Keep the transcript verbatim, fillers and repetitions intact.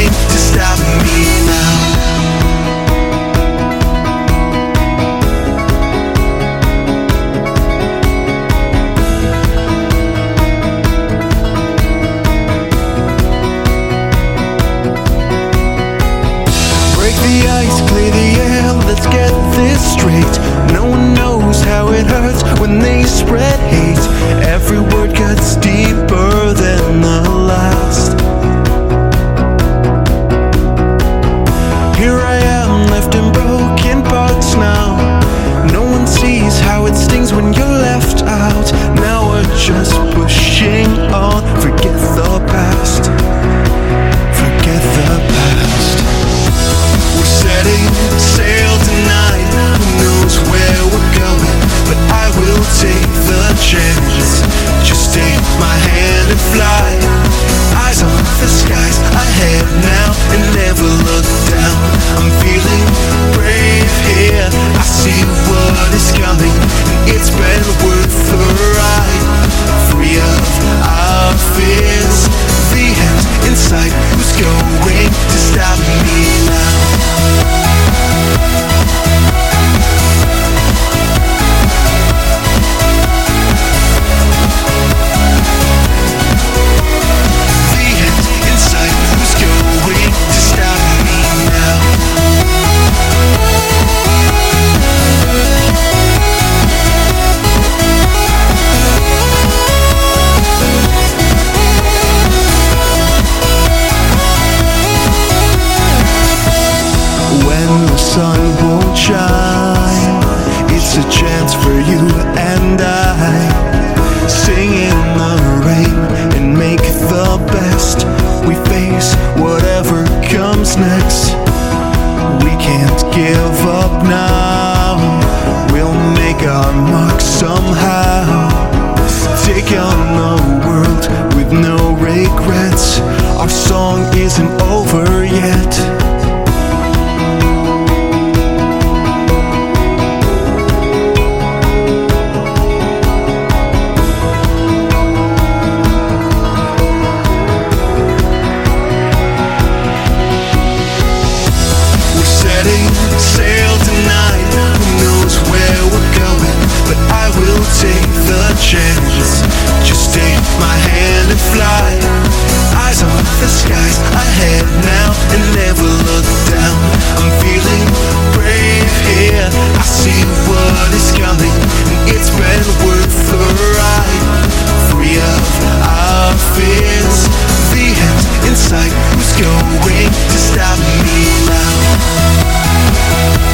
going to stop me now? The ice, clear the air, let's get this straight. No one knows how it hurts when they spread hate. Every word cuts deeper than the last. Here I am, left in broken parts now. No one sees how it stings when you're left out. Now we're just pushing on. Forget the past. Forget the past. We're setting sail tonight. Who knows where we're going? But I will take the chance. Just take my hand and fly. Eyes on the skies ahead now and never look down. I'm feeling brave here. I see what is coming, and it's been worth the ride. Free of our fears, the end in sight. Who's going to stop me now? Sun won't shine. It's a chance for you and I. Sing in the rain and make the best. We face whatever comes next. We can't give up now. We'll make our mark somehow. Take on the world with no regrets. Our song isn't over yet. Sail tonight, who knows where we're going? But I will take the chance. Just take my hand and fly. Eyes on the skies ahead now and never look down. I'm feeling brave here. I see what is coming, and it's been worth the ride. Free of our fears, the end in sight. Who's going to stop me now?